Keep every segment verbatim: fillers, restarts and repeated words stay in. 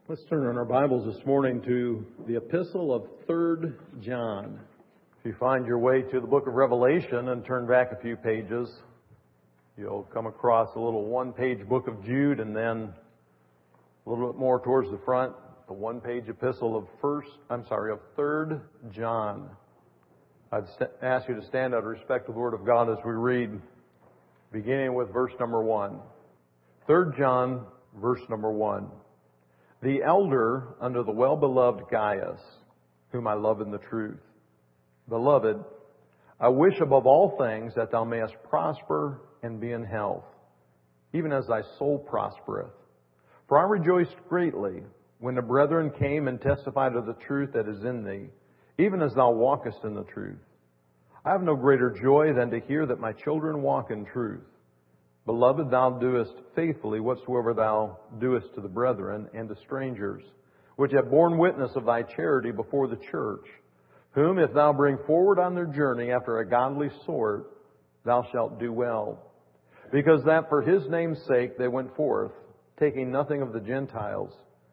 Let's turn in our Bibles this morning to the epistle of Third John. If you find your way to the book of Revelation and turn back a few pages, you'll come across a little one-page book of Jude, and then a little bit more towards the front, the one-page epistle of First, I'm sorry, of Third John. I'd st- ask you to stand out of respect to the Word of God as we read, beginning with verse number one. Third John, verse number one. The elder under the well-beloved Gaius, whom I love in the truth. Beloved, I wish above all things that thou mayest prosper and be in health, even as thy soul prospereth. For I rejoiced greatly when the brethren came and testified of the truth that is in thee, even as thou walkest in the truth. I have no greater joy than to hear that my children walk in truth. Beloved, thou doest faithfully whatsoever thou doest to the brethren and to strangers, which have borne witness of thy charity before the church, whom if thou bring forward on their journey after a godly sort, thou shalt do well. Because that for his name's sake they went forth, taking nothing of the Gentiles.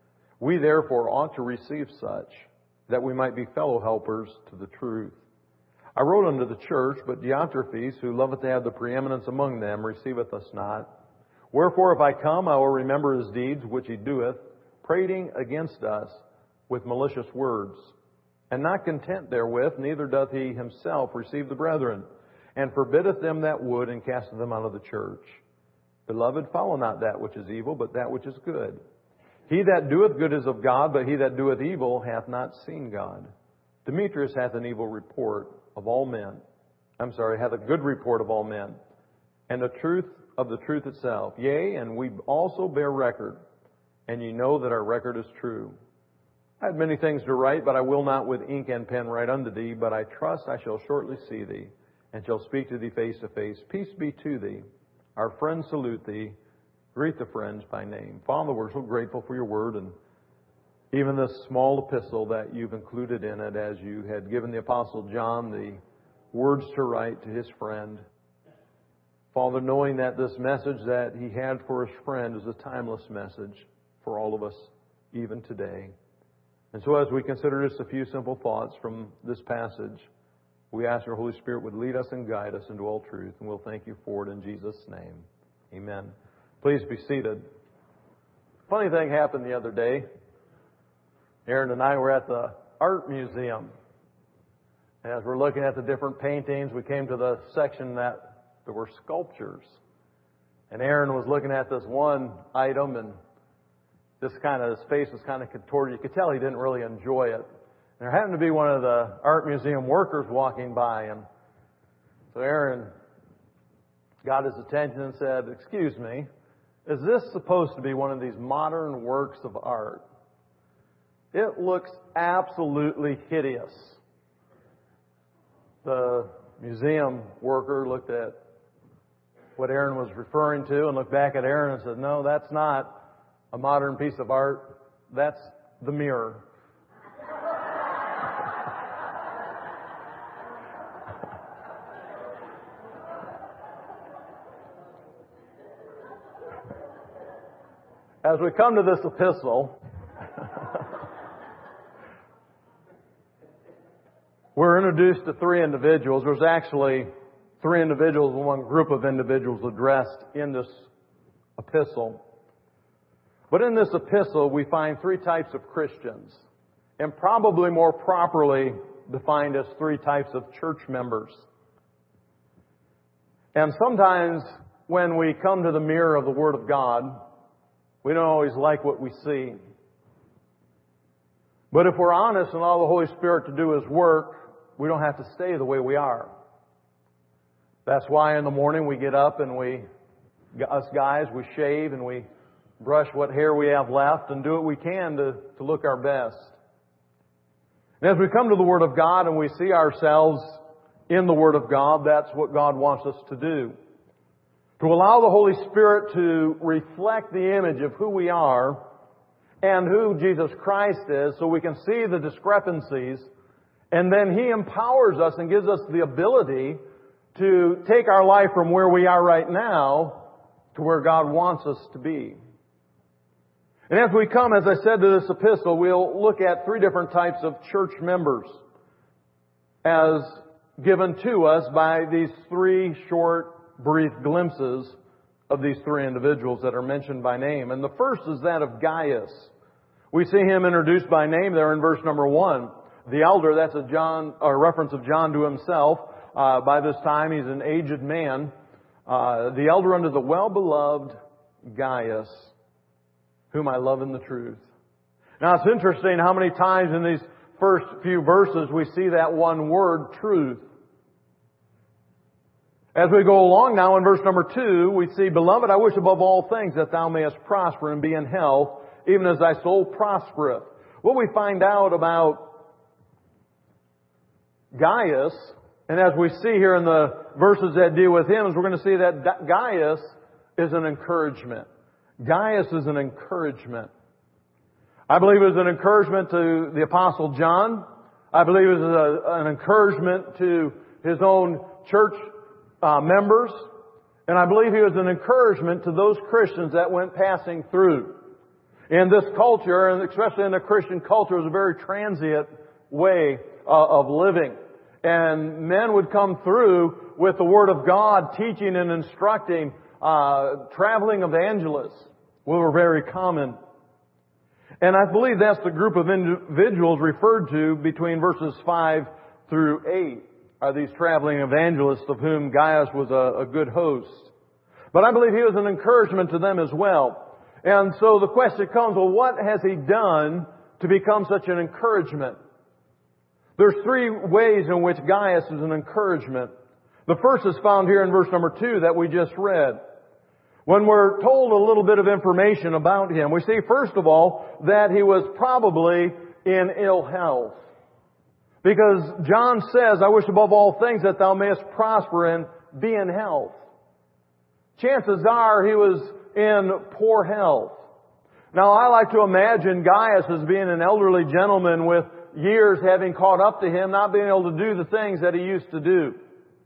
We therefore ought to receive such, that we might be fellow helpers to the truth. I wrote unto the church, but Diotrephes, who loveth to have the preeminence among them, receiveth us not. Wherefore, if I come, I will remember his deeds, which he doeth, prating against us with malicious words. And not content therewith, neither doth he himself receive the brethren, and forbiddeth them that would, and casteth them out of the church. Beloved, follow not that which is evil, but that which is good. He that doeth good is of God, but he that doeth evil hath not seen God. Demetrius hath an evil report of all men. I'm sorry, hath a good report of all men, and the truth of the truth itself. Yea, and we also bear record, and ye know that our record is true. I had many things to write, but I will not with ink and pen write unto thee, but I trust I shall shortly see thee, and shall speak to thee face to face. Peace be to thee. Our friends salute thee. Greet the friends by name. Father, we're so grateful for your word, and even this small epistle that you've included in it, as you had given the Apostle John the words to write to his friend. Father, knowing that this message that he had for his friend is a timeless message for all of us, even today. And so as we consider just a few simple thoughts from this passage, we ask your Holy Spirit would lead us and guide us into all truth, and we'll thank you for it in Jesus' name. Amen. Please be seated. Funny thing happened the other day. Aaron and I were at the art museum. As we're looking at the different paintings, we came to the section that there were sculptures. And Aaron was looking at this one item, and this kind of, his face was kind of contorted. You could tell he didn't really enjoy it. And there happened to be one of the art museum workers walking by, and so Aaron got his attention and said, "Excuse me, is this supposed to be one of these modern works of art? It looks absolutely hideous." The museum worker looked at what Aaron was referring to and looked back at Aaron and said, "No, that's not a modern piece of art. That's the mirror." As we come to this epistle, we're introduced to three individuals. There's actually three individuals and one group of individuals addressed in this epistle. But in this epistle, we find three types of Christians, and probably more properly defined as three types of church members. And sometimes when we come to the mirror of the Word of God, we don't always like what we see. But if we're honest and allow the Holy Spirit to do His work, we don't have to stay the way we are. That's why in the morning we get up and we, us guys, we shave and we brush what hair we have left and do what we can to, to look our best. And as we come to the Word of God and we see ourselves in the Word of God, that's what God wants us to do. To allow the Holy Spirit to reflect the image of who we are and who Jesus Christ is, so we can see the discrepancies, and then He empowers us and gives us the ability to take our life from where we are right now to where God wants us to be. And as we come, as I said, to this epistle, we'll look at three different types of church members as given to us by these three short, brief glimpses of these three individuals that are mentioned by name. And the first is that of Gaius. We see him introduced by name there in verse number one. The elder, that's a John, a reference of John to himself. Uh, by this time, he's an aged man. Uh, the elder unto the well-beloved Gaius, whom I love in the truth. Now, it's interesting how many times in these first few verses we see that one word, truth. As we go along now in verse number two, we see, Beloved, I wish above all things that thou mayest prosper and be in health, even as thy soul prospereth. What we find out about Gaius, and as we see here in the verses that deal with him, is we're going to see that Gaius is an encouragement. Gaius is an encouragement. I believe it was an encouragement to the Apostle John. I believe it was a, an encouragement to his own church uh, members. And I believe he was an encouragement to those Christians that went passing through. In this culture, and especially in the Christian culture, it was a very transient way uh, of living. And men would come through with the Word of God, teaching and instructing. Uh, traveling evangelists were very common. And I believe that's the group of individuals referred to between verses five through eight, are these traveling evangelists of whom Gaius was a, a good host. But I believe he was an encouragement to them as well. And so the question comes, well, what has he done to become such an encouragement? There's three ways in which Gaius is an encouragement. The first is found here in verse number two that we just read. When we're told a little bit of information about him, we see first of all that he was probably in ill health. Because John says, I wish above all things that thou mayest prosper and be in health. Chances are he was in poor health. Now I like to imagine Gaius as being an elderly gentleman with years having caught up to him, not being able to do the things that he used to do.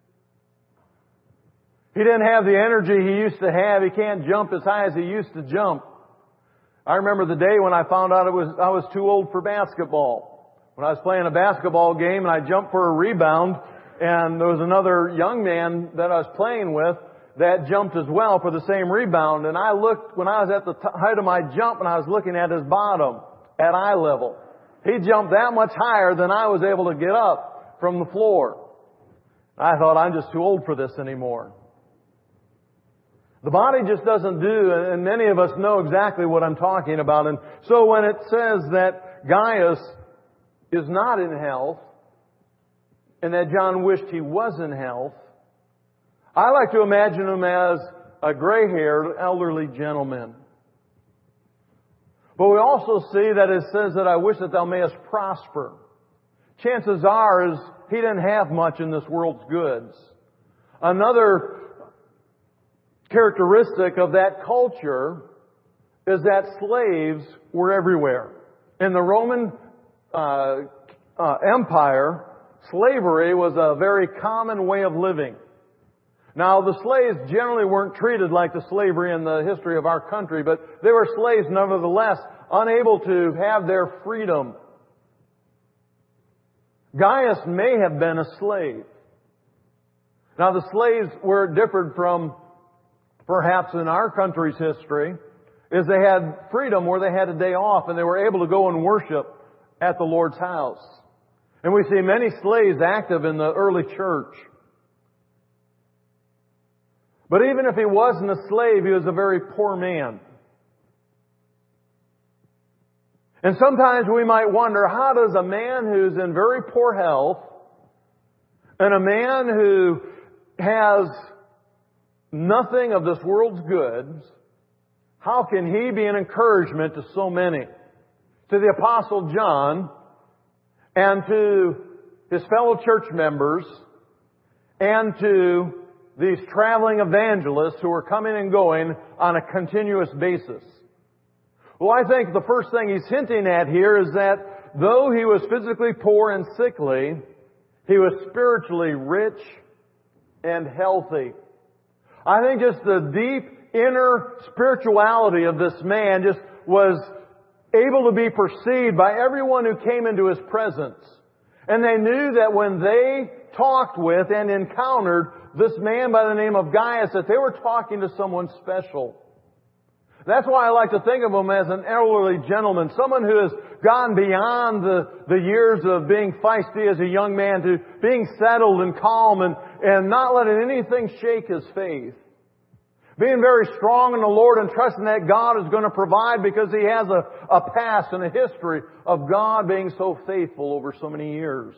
He didn't have the energy he used to have. He can't jump as high as he used to jump. I remember the day when I found out it was I was too old for basketball. When I was playing a basketball game and I jumped for a rebound, and there was another young man that I was playing with that jumped as well for the same rebound. And I looked, when I was at the t- height of my jump, and I was looking at his bottom at eye level. He jumped that much higher than I was able to get up from the floor. I thought, I'm just too old for this anymore. The body just doesn't do, and many of us know exactly what I'm talking about. And so when it says that Gaius is not in health, and that John wished he was in health, I like to imagine him as a gray-haired, elderly gentleman. But we also see that it says that I wish that thou mayest prosper. Chances are is he didn't have much in this world's goods. Another characteristic of that culture is that slaves were everywhere. In the Roman uh, uh, Empire, slavery was a very common way of living. Now, the slaves generally weren't treated like the slavery in the history of our country, but they were slaves nevertheless, unable to have their freedom. Gaius may have been a slave. Now, the slaves were differed from perhaps in our country's history, is they had freedom where they had a day off and they were able to go and worship at the Lord's house. And we see many slaves active in the early church. But even if he wasn't a slave, he was a very poor man. And sometimes we might wonder, how does a man who's in very poor health and a man who has nothing of this world's goods, how can he be an encouragement to so many? To the Apostle John and to his fellow church members and to these traveling evangelists who are coming and going on a continuous basis. Well, I think the first thing he's hinting at here is that though he was physically poor and sickly, he was spiritually rich and healthy. I think just the deep inner spirituality of this man just was able to be perceived by everyone who came into his presence. And they knew that when they talked with and encountered this man by the name of Gaius, that they were talking to someone special. That's why I like to think of him as an elderly gentleman, someone who has gone beyond the, the years of being feisty as a young man to being settled and calm and, and not letting anything shake his faith. Being very strong in the Lord and trusting that God is going to provide because he has a, a past and a history of God being so faithful over so many years.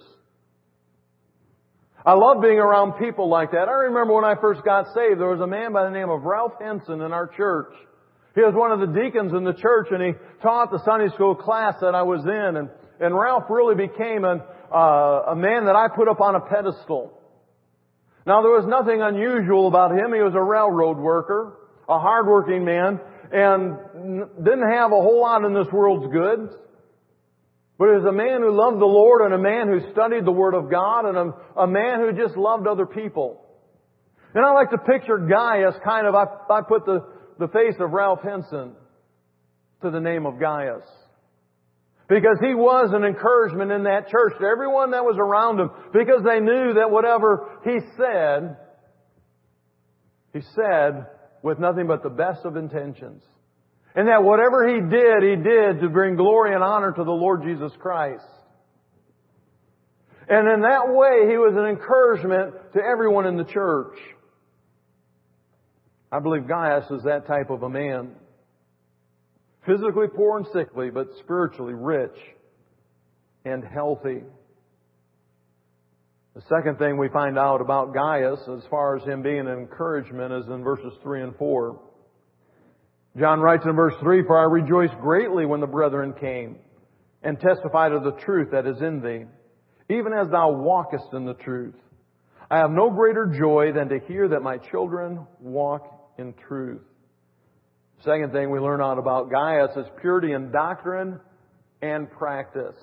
I love being around people like that. I remember when I first got saved, there was a man by the name of Ralph Henson in our church. He was one of the deacons in the church, and he taught the Sunday school class that I was in. And, and Ralph really became an, uh, a man that I put up on a pedestal. Now, there was nothing unusual about him. He was a railroad worker, a hardworking man, and didn't have a whole lot in this world's goods. But he was a man who loved the Lord and a man who studied the Word of God and a, a man who just loved other people. And I like to picture Gaius kind of, I, I put the, the face of Ralph Henson to the name of Gaius. Because he was an encouragement in that church to everyone that was around him. Because they knew that whatever he said, he said with nothing but the best of intentions. And that whatever he did, he did to bring glory and honor to the Lord Jesus Christ. And in that way, he was an encouragement to everyone in the church. I believe Gaius is that type of a man. Physically poor and sickly, but spiritually rich and healthy. The second thing we find out about Gaius, as far as him being an encouragement, is in verses three and four. John writes in verse three, "For I rejoiced greatly when the brethren came, and testified of the truth that is in thee, even as thou walkest in the truth. I have no greater joy than to hear that my children walk in truth." Second thing we learn out about Gaius is purity in doctrine and practice.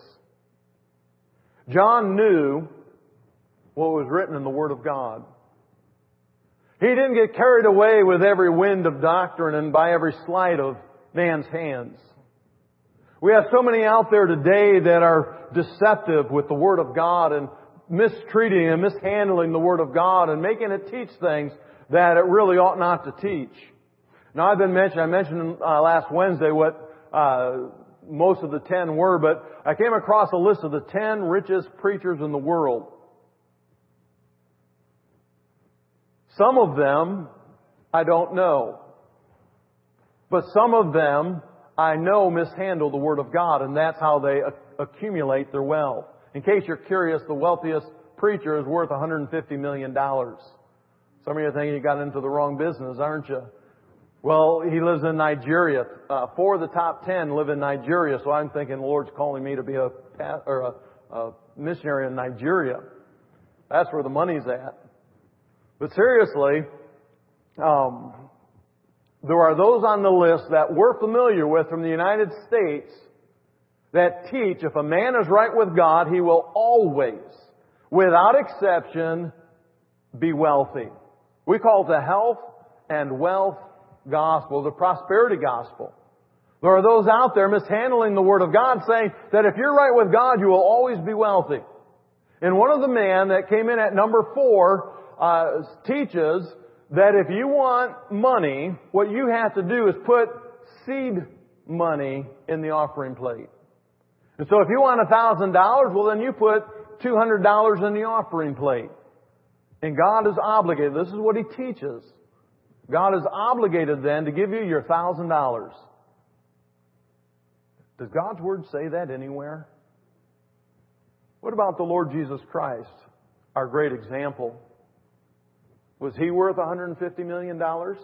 John knew what was written in the Word of God. He didn't get carried away with every wind of doctrine and by every sleight of man's hands. We have so many out there today that are deceptive with the Word of God and mistreating and mishandling the Word of God and making it teach things that it really ought not to teach. Now, I've been mentioned, I mentioned uh, last Wednesday what uh, most of the ten were, but I came across a list of the ten richest preachers in the world. Some of them I don't know. But some of them I know mishandle the Word of God, and that's how they a- accumulate their wealth. In case you're curious, the wealthiest preacher is worth one hundred fifty million dollars. Some of you are thinking you got into the wrong business, aren't you? Well, he lives in Nigeria. Uh, four of the top ten live in Nigeria, so I'm thinking the Lord's calling me to be a, or a, a missionary in Nigeria. That's where the money's at. But seriously, um, there are those on the list that we're familiar with from the United States that teach if a man is right with God, he will always, without exception, be wealthy. We call it the health and wealth gospel, the prosperity gospel. There are those out there mishandling the Word of God, saying that if you're right with God, you will always be wealthy. And one of the men that came in at number four uh, teaches that if you want money, what you have to do is put seed money in the offering plate. And so if you want a thousand dollars, well then you put two hundred dollars in the offering plate. And God is obligated. This is what He teaches. God is obligated then to give you your thousand dollars. Does God's Word say that anywhere? What about the Lord Jesus Christ, our great example? Was He worth one hundred fifty million dollars?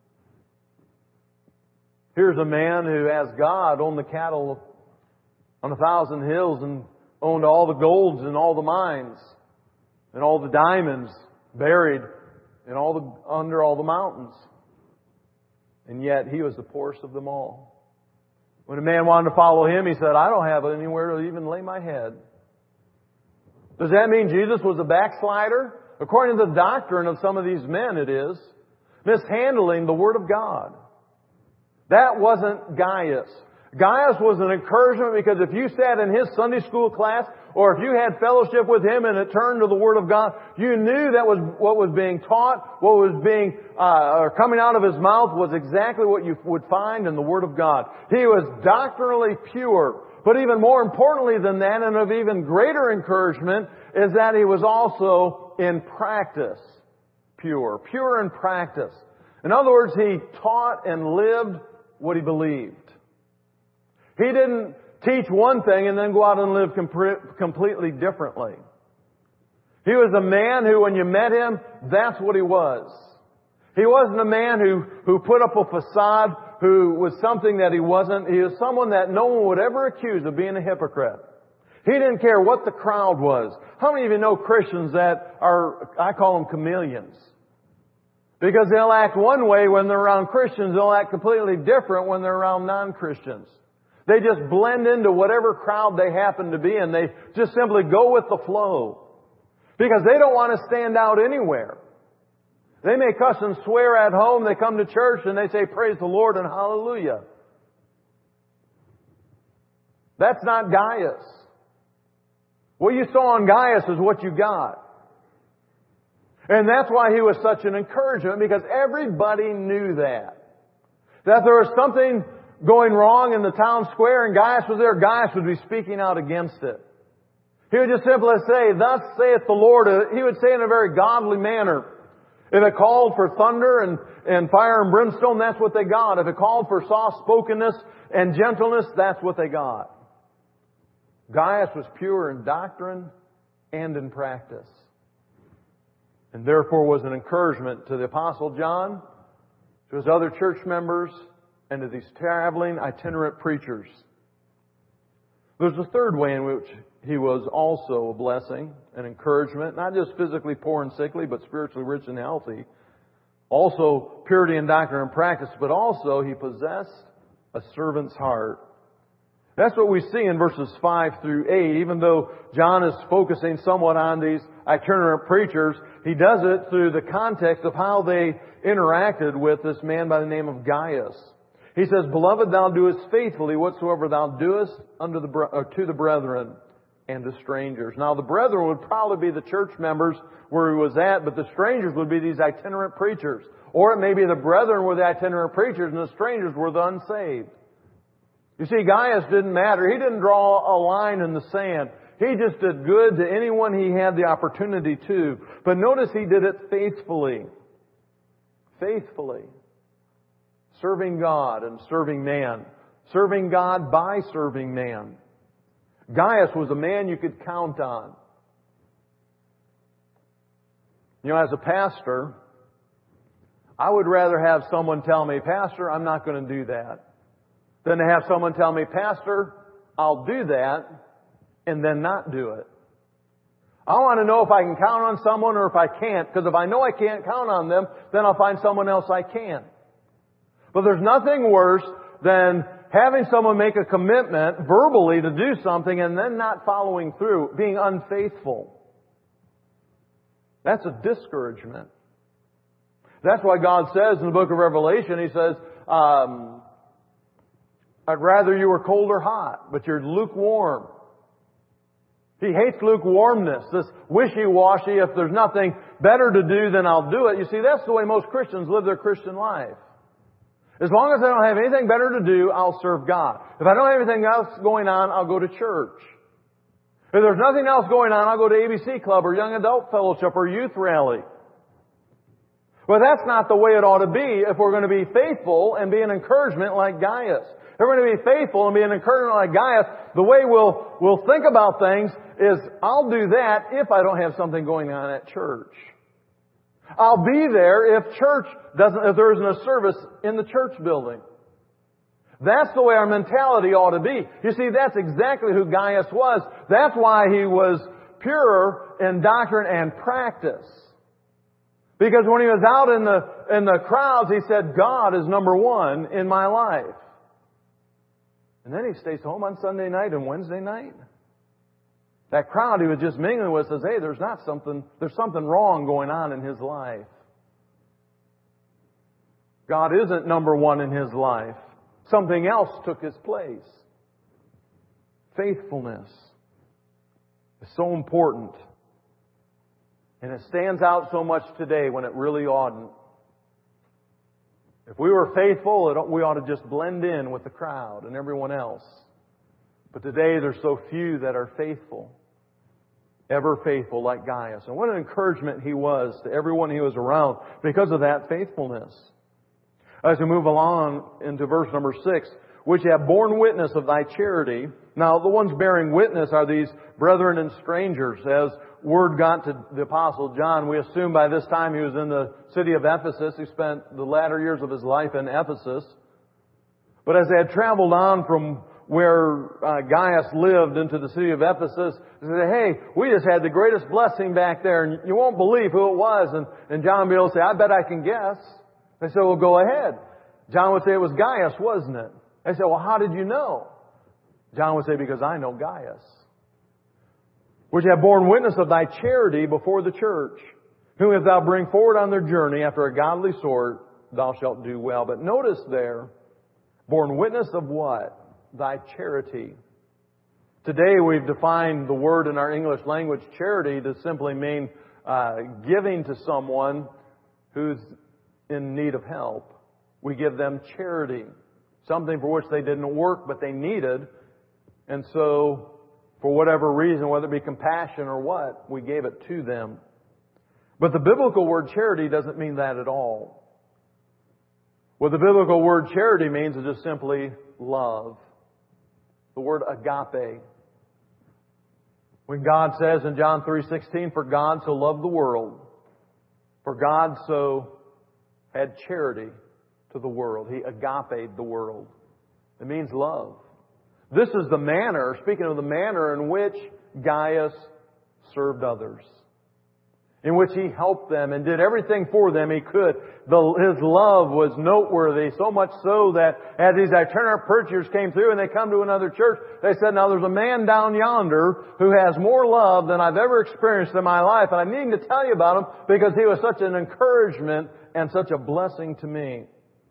Here's a man who, as God, owned the cattle on a thousand hills and owned all the golds and all the mines and all the diamonds buried in all the, under all the mountains. And yet He was the poorest of them all. When a man wanted to follow Him, he said, I don't have anywhere to even lay my head. Does that mean Jesus was a backslider? According to the doctrine of some of these men, it is. Mishandling the Word of God. That wasn't Gaius. Gaius was an encouragement because if you sat in his Sunday school class or if you had fellowship with him and it turned to the Word of God, you knew that was what was being taught, what was being uh, or coming out of his mouth was exactly what you would find in the Word of God. He was doctrinally pure. But even more importantly than that, and of even greater encouragement, is that he was also in practice pure. Pure in practice. In other words, he taught and lived what he believed. He didn't teach one thing and then go out and live com- completely differently. He was a man who, when you met him, that's what he was. He wasn't a man who, who put up a facade, who was something that he wasn't. He was someone that no one would ever accuse of being a hypocrite. He didn't care what the crowd was. How many of you know Christians that are, I call them chameleons? Because they'll act one way when they're around Christians, they'll act completely different when they're around non-Christians. They just blend into whatever crowd they happen to be in. They just simply go with the flow. Because they don't want to stand out anywhere. They may cuss and swear at home. They come to church and they say, praise the Lord and hallelujah. That's not Gaius. What you saw in Gaius is what you got. And that's why he was such an encouragement, because everybody knew that. That there was something going wrong in the town square and Gaius was there, Gaius would be speaking out against it. He would just simply say, thus saith the Lord. He would say in a very godly manner. If it called for thunder and, and fire and brimstone, that's what they got. If it called for soft-spokenness and gentleness, that's what they got. Gaius was pure in doctrine and in practice. And therefore was an encouragement to the Apostle John, to his other church members, and to these traveling itinerant preachers. There's a third way in which he was also a blessing, an encouragement, not just physically poor and sickly, but spiritually rich and healthy. Also purity in doctrine and practice, but also he possessed a servant's heart. That's what we see in verses five through eight. Even though John is focusing somewhat on these itinerant preachers, he does it through the context of how they interacted with this man by the name of Gaius. He says, Beloved, thou doest faithfully whatsoever thou doest unto the, or to the brethren and to strangers. Now the brethren would probably be the church members where he was at, but the strangers would be these itinerant preachers. Or it may be the brethren were the itinerant preachers and the strangers were the unsaved. You see, Gaius didn't matter. He didn't draw a line in the sand. He just did good to anyone he had the opportunity to. But notice he did it faithfully. Faithfully. Serving God and serving man. Serving God by serving man. Gaius was a man you could count on. You know, as a pastor, I would rather have someone tell me, Pastor, I'm not going to do that, than to have someone tell me, Pastor, I'll do that, and then not do it. I want to know if I can count on someone or if I can't, because if I know I can't count on them, then I'll find someone else I can. But there's nothing worse than having someone make a commitment verbally to do something and then not following through, being unfaithful. That's a discouragement. That's why God says in the book of Revelation, He says, um, I'd rather you were cold or hot, but you're lukewarm. He hates lukewarmness, this wishy-washy, if there's nothing better to do, then I'll do it. You see, that's the way most Christians live their Christian life. As long as I don't have anything better to do, I'll serve God. If I don't have anything else going on, I'll go to church. If there's nothing else going on, I'll go to A B C Club or Young Adult Fellowship or Youth Rally. Well, that's not the way it ought to be if we're going to be faithful and be an encouragement like Gaius. If we're going to be faithful and be an encouragement like Gaius, the way we'll, we'll think about things is, I'll do that if I don't have something going on at church. I'll be there if church doesn't, if there isn't a service in the church building. That's the way our mentality ought to be. You see, that's exactly who Gaius was. That's why he was pure in doctrine and practice. Because when he was out in the, in the crowds, he said, God is number one in my life. And then he stays home on Sunday night and Wednesday night. That crowd he was just mingling with says, hey, there's not something, there's something wrong going on in his life. God isn't number one in his life. Something else took his place. Faithfulness is so important. And it stands out so much today when it really oughtn't. If we were faithful, it, we ought to just blend in with the crowd and everyone else. But today there's so few that are faithful. Ever faithful like Gaius. And what an encouragement he was to everyone he was around because of that faithfulness. As we move along into verse number six, which have borne witness of thy charity. Now, the ones bearing witness are these brethren and strangers. As word got to the Apostle John, we assume by this time he was in the city of Ephesus. He spent the latter years of his life in Ephesus. But as they had traveled on from where uh, Gaius lived into the city of Ephesus, they said, hey, we just had the greatest blessing back there, and you won't believe who it was. And, and John would be able to say, I bet I can guess. They said, well, go ahead. John would say, it was Gaius, wasn't it? They said, well, how did you know? John would say, because I know Gaius. Which have borne witness of thy charity before the church, whom if thou bring forward on their journey after a godly sort, thou shalt do well. But notice there, borne witness of what? Thy charity. Today we've defined the word in our English language, charity, to simply mean uh, giving to someone who's in need of help. We give them charity. Something for which they didn't work, but they needed. And so, for whatever reason, whether it be compassion or what, we gave it to them. But the biblical word charity doesn't mean that at all. What the biblical word charity means is just simply love. The word agape. When God says in John three sixteen, for God so loved the world, for God so had charity to the world. He agaped the world. It means love. This is the manner, speaking of the manner in which Gaius served others. In which he helped them and did everything for them he could. The, his love was noteworthy, so much so that as these itinerant preachers came through and they come to another church, they said, now there's a man down yonder who has more love than I've ever experienced in my life, and I need to tell you about him because he was such an encouragement and such a blessing to me.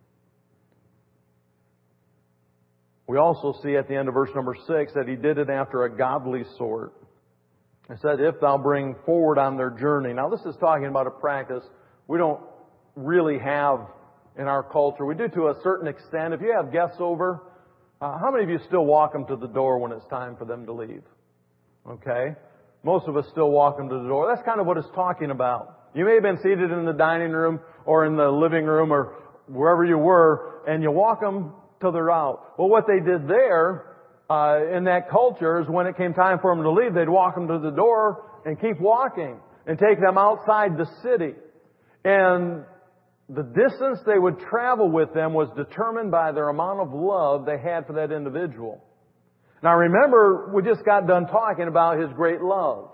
We also see at the end of verse number six that he did it after a godly sort. It said, if thou bring forward on their journey. Now this is talking about a practice we don't really have in our culture. We do to a certain extent. If you have guests over, uh, how many of you still walk them to the door when it's time for them to leave? Okay. Most of us still walk them to the door. That's kind of what it's talking about. You may have been seated in the dining room or in the living room or wherever you were, and you walk them till they're out. Well, what they did there uh, in that culture is when it came time for them to leave, they'd walk them to the door and keep walking and take them outside the city. And the distance they would travel with them was determined by their amount of love they had for that individual. Now remember, we just got done talking about his great love.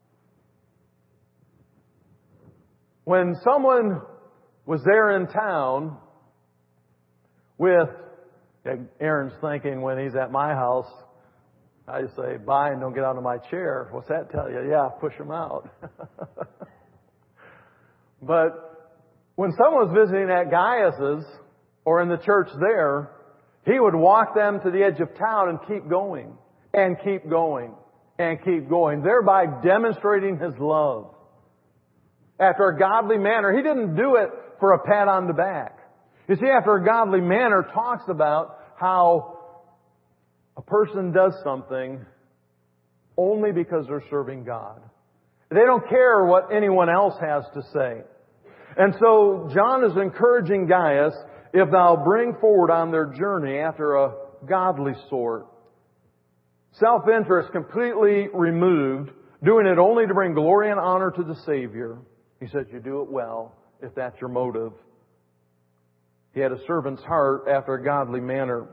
When someone was there in town with, Aaron's thinking when he's at my house, I say, bye and don't get out of my chair. What's that tell you? Yeah, push him out. But when someone was visiting at Gaius's or in the church there, he would walk them to the edge of town and keep going and keep going and keep going, thereby demonstrating his love. After a godly manner, he didn't do it for a pat on the back. You see, after a godly manner talks about how a person does something only because they're serving God. They don't care what anyone else has to say. And so John is encouraging Gaius, if thou bring forward on their journey after a godly sort, self-interest completely removed, doing it only to bring glory and honor to the Savior. He says, you do it well if that's your motive. He had a servant's heart after a godly manner.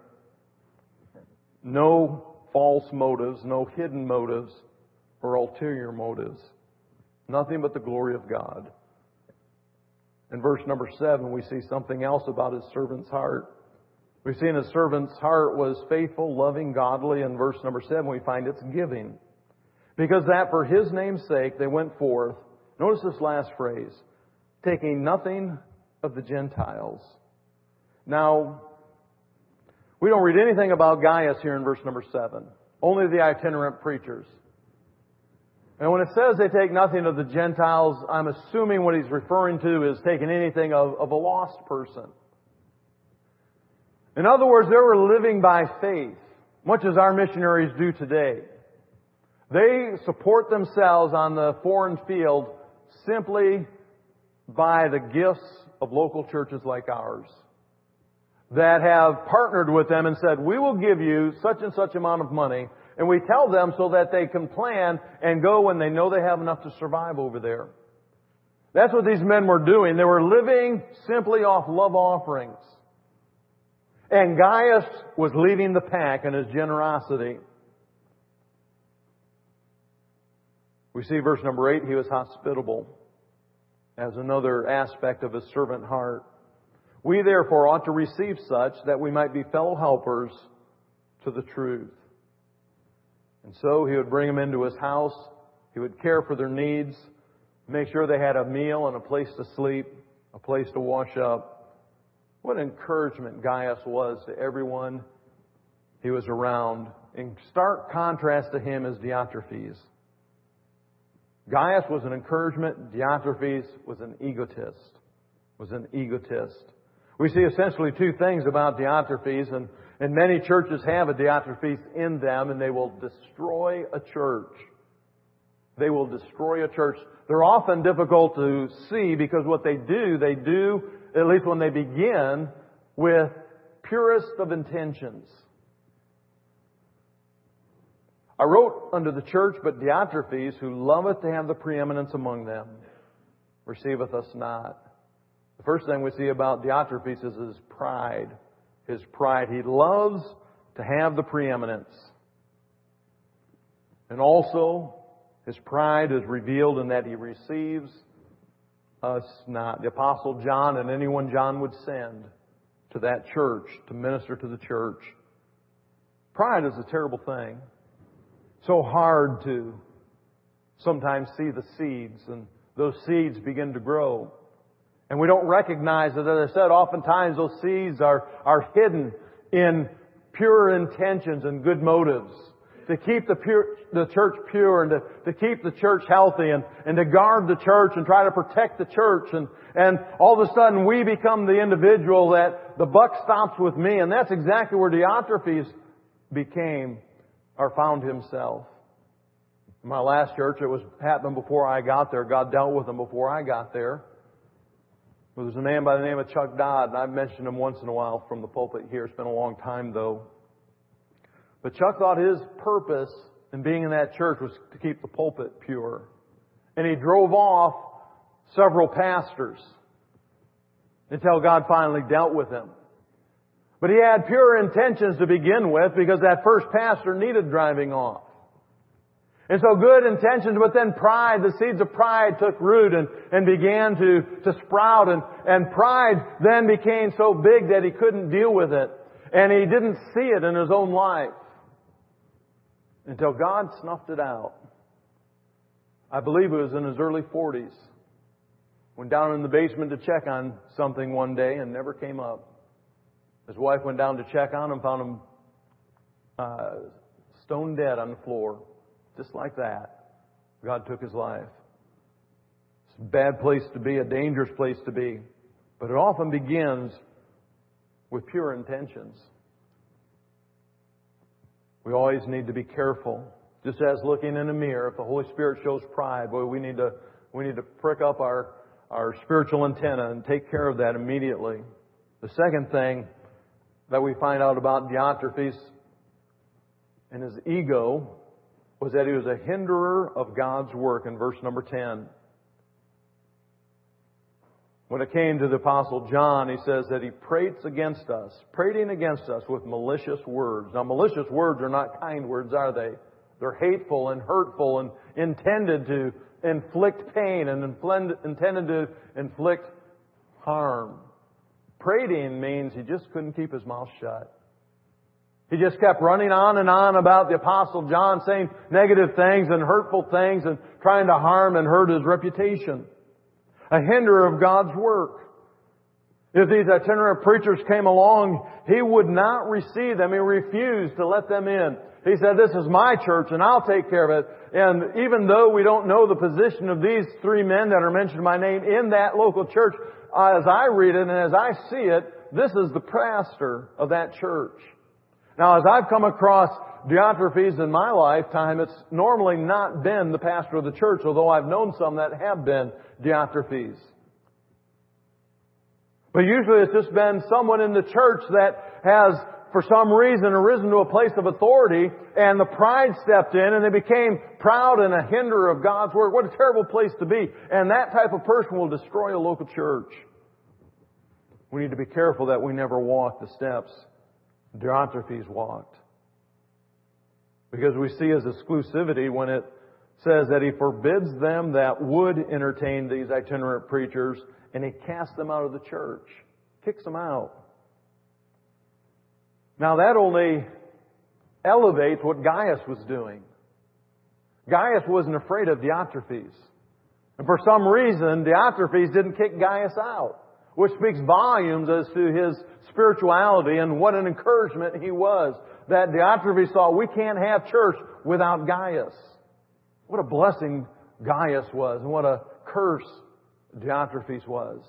No false motives, no hidden motives or ulterior motives. Nothing but the glory of God. In verse number seven, we see something else about his servant's heart. We've seen his servant's heart was faithful, loving, godly. In verse number seven, we find it's giving. Because that for his name's sake they went forth. Notice this last phrase. Taking nothing of the Gentiles. Now, We don't read anything about Gaius here in verse number seven. Only the itinerant preachers. And when it says they take nothing of the Gentiles, I'm assuming what he's referring to is taking anything of, of a lost person. In other words, they were living by faith, much as our missionaries do today. They support themselves on the foreign field simply by the gifts of local churches like ours that have partnered with them and said, we will give you such and such amount of money. And we tell them so that they can plan and go when they know they have enough to survive over there. That's what these men were doing. They were living simply off love offerings. And Gaius was leading the pack in his generosity. We see verse number eight, he was hospitable as another aspect of his servant heart. We therefore ought to receive such that we might be fellow helpers to the truth. And so he would bring them into his house. He would care for their needs, make sure they had a meal and a place to sleep, a place to wash up. What encouragement Gaius was to everyone he was around. In stark contrast to him is Diotrephes. Gaius was an encouragement. Diotrephes was an egotist. Was an egotist. We see essentially two things about Diotrephes, and, and many churches have a Diotrephes in them, and they will destroy a church. They will destroy a church. They're often difficult to see because what they do, they do, at least when they begin, with purest of intentions. I wrote unto the church, but Diotrephes, who loveth to have the preeminence among them, receiveth us not. The first thing we see about Diotrephes is his pride. His pride. He loves to have the preeminence. And also, his pride is revealed in that he receives us not. The Apostle John and anyone John would send to that church to minister to the church. Pride is a terrible thing. So hard to sometimes see the seeds, and those seeds begin to grow. And we don't recognize it. As I said, oftentimes those seeds are, are hidden in pure intentions and good motives. To keep the, pure, the church pure and to, to keep the church healthy and, and to guard the church and try to protect the church. And, and all of a sudden we become the individual that the buck stops with me. And that's exactly where Diotrephes became or found himself. In my last church, it was happened before I got there. God dealt with him before I got there. There was a man by the name of Chuck Dodd, and I've mentioned him once in a while from the pulpit here. It's been a long time, though. But Chuck thought his purpose in being in that church was to keep the pulpit pure. And he drove off several pastors until God finally dealt with him. But he had pure intentions to begin with because that first pastor needed driving off. And so good intentions, but then pride, the seeds of pride took root and, and began to, to sprout. And, and pride then became so big that he couldn't deal with it. And he didn't see it in his own life until God snuffed it out. I believe it was in his early forties. Went down in the basement to check on something one day and never came up. His wife went down to check on him, found him uh, stone dead on the floor. Just like that, God took his life. It's a bad place to be, a dangerous place to be. But it often begins with pure intentions. We always need to be careful. Just as looking in a mirror, if the Holy Spirit shows pride, boy, we need to we need to prick up our, our spiritual antenna and take care of that immediately. The second thing that we find out about Diotrephes and his ego was that he was a hinderer of God's work in verse number ten. When it came to the Apostle John, he says that he prates against us, prating against us with malicious words. Now, malicious words are not kind words, are they? They're hateful and hurtful and intended to inflict pain and intended to inflict harm. Prating means he just couldn't keep his mouth shut. He just kept running on and on about the Apostle John, saying negative things and hurtful things and trying to harm and hurt his reputation. A hinderer of God's work. If these itinerant preachers came along, he would not receive them. He refused to let them in. He said, this is my church and I'll take care of it. And even though we don't know the position of these three men that are mentioned by name in that local church, as I read it and as I see it, this is the pastor of that church. Now, as I've come across Diotrephes in my lifetime, it's normally not been the pastor of the church, although I've known some that have been Diotrephes. But usually it's just been someone in the church that has, for some reason, arisen to a place of authority, and the pride stepped in, and they became proud and a hinderer of God's Word. What a terrible place to be. And that type of person will destroy a local church. We need to be careful that we never walk the steps Diotrephes walked. Because we see his exclusivity when it says that he forbids them that would entertain these itinerant preachers, and he casts them out of the church. Kicks them out. Now that only elevates what Gaius was doing. Gaius wasn't afraid of Diotrephes. And for some reason, Diotrephes didn't kick Gaius out, which speaks volumes as to his spirituality and what an encouragement he was. That Diotrephes thought, we can't have church without Gaius. What a blessing Gaius was, and what a curse Diotrephes was.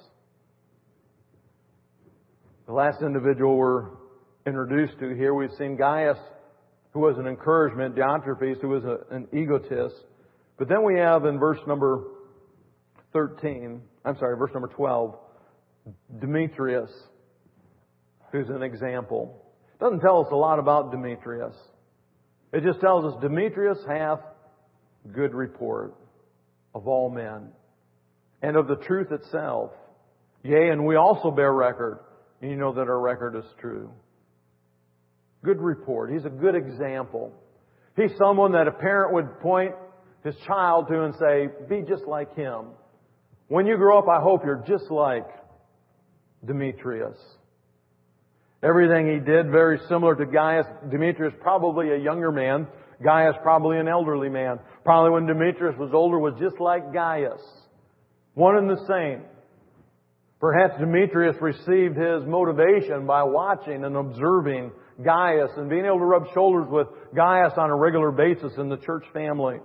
The last individual we're introduced to here, we've seen Gaius, who was an encouragement, Diotrephes, who was a, an egotist. But then we have in verse number thirteen, I'm sorry, verse number twelve, Demetrius, who's an example. It doesn't tell us a lot about Demetrius. It just tells us Demetrius hath good report of all men, and of the truth itself. Yea, and we also bear record, and you know that our record is true. Good report. He's a good example. He's someone that a parent would point his child to and say, be just like him. When you grow up, I hope you're just like Demetrius. Everything he did very similar to Gaius. Demetrius probably a younger man. Gaius probably an elderly man. Probably when Demetrius was older was just like Gaius. One and the same. Perhaps Demetrius received his motivation by watching and observing Gaius and being able to rub shoulders with Gaius on a regular basis in the church family.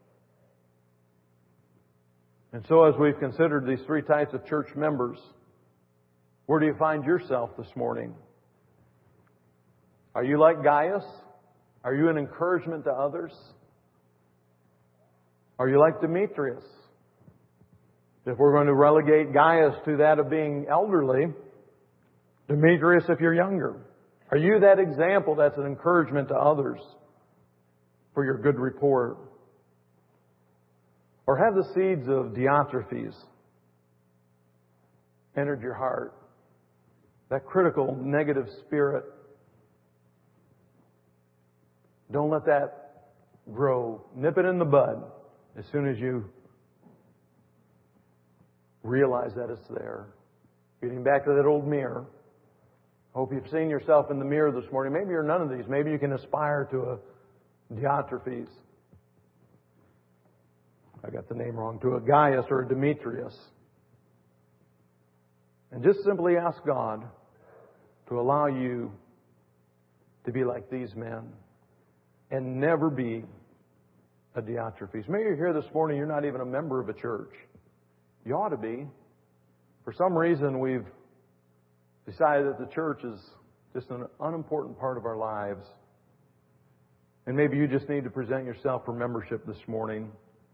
And so as we've considered these three types of church members, where do you find yourself this morning? Are you like Gaius? Are you an encouragement to others? Are you like Demetrius? If we're going to relegate Gaius to that of being elderly, Demetrius if you're younger. Are you that example that's an encouragement to others for your good report? Or have the seeds of Diotrephes entered your heart? That critical negative spirit. Don't let that grow. Nip it in the bud as soon as you realize that it's there. Getting back to that old mirror. Hope you've seen yourself in the mirror this morning. Maybe you're none of these. Maybe you can aspire to a Diotrephes. I got the name wrong. To a Gaius or a Demetrius. And just simply ask God to allow you to be like these men and never be a Diotrephes. Maybe you're here this morning, you're not even a member of a church. You ought to be. For some reason, we've decided that the church is just an unimportant part of our lives. And maybe you just need to present yourself for membership this morning.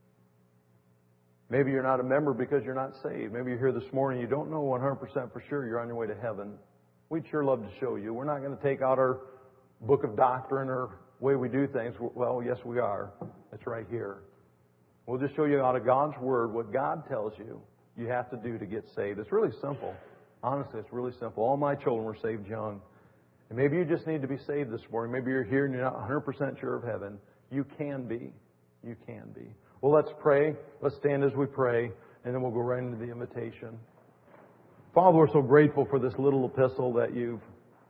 Maybe you're not a member because you're not saved. Maybe you're here this morning, you don't know one hundred percent for sure you're on your way to heaven. We'd sure love to show you. We're not going to take out our book of doctrine or way we do things. Well, yes, we are. It's right here. We'll just show you out of God's Word what God tells you you have to do to get saved. It's really simple. Honestly, it's really simple. All my children were saved young. And maybe you just need to be saved this morning. Maybe you're here and you're not one hundred percent sure of heaven. You can be. You can be. Well, let's pray. Let's stand as we pray, and then we'll go right into the invitation. Father, we're so grateful for this little epistle that you've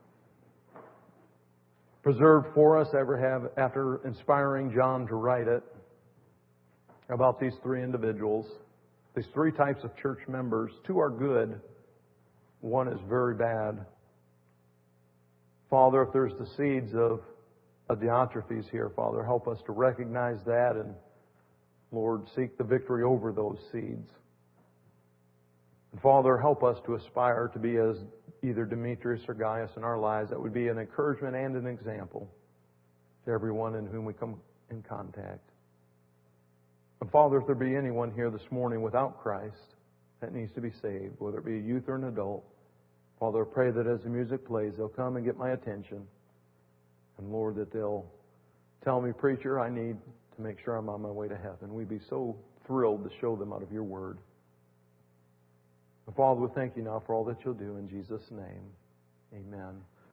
preserved for us ever have after inspiring John to write it about these three individuals, these three types of church members. Two are good, one is very bad. Father, if there's the seeds of, of Diotrephes here, Father, help us to recognize that and, Lord, seek the victory over those seeds. And Father, help us to aspire to be as either Demetrius or Gaius in our lives. That would be an encouragement and an example to everyone in whom we come in contact. And Father, if there be anyone here this morning without Christ that needs to be saved, whether it be a youth or an adult, Father, I pray that as the music plays, they'll come and get my attention. And Lord, that they'll tell me, preacher, I need to make sure I'm on my way to heaven. We'd be so thrilled to show them out of your word. And Father, we thank you now for all that you'll do in Jesus' name. Amen.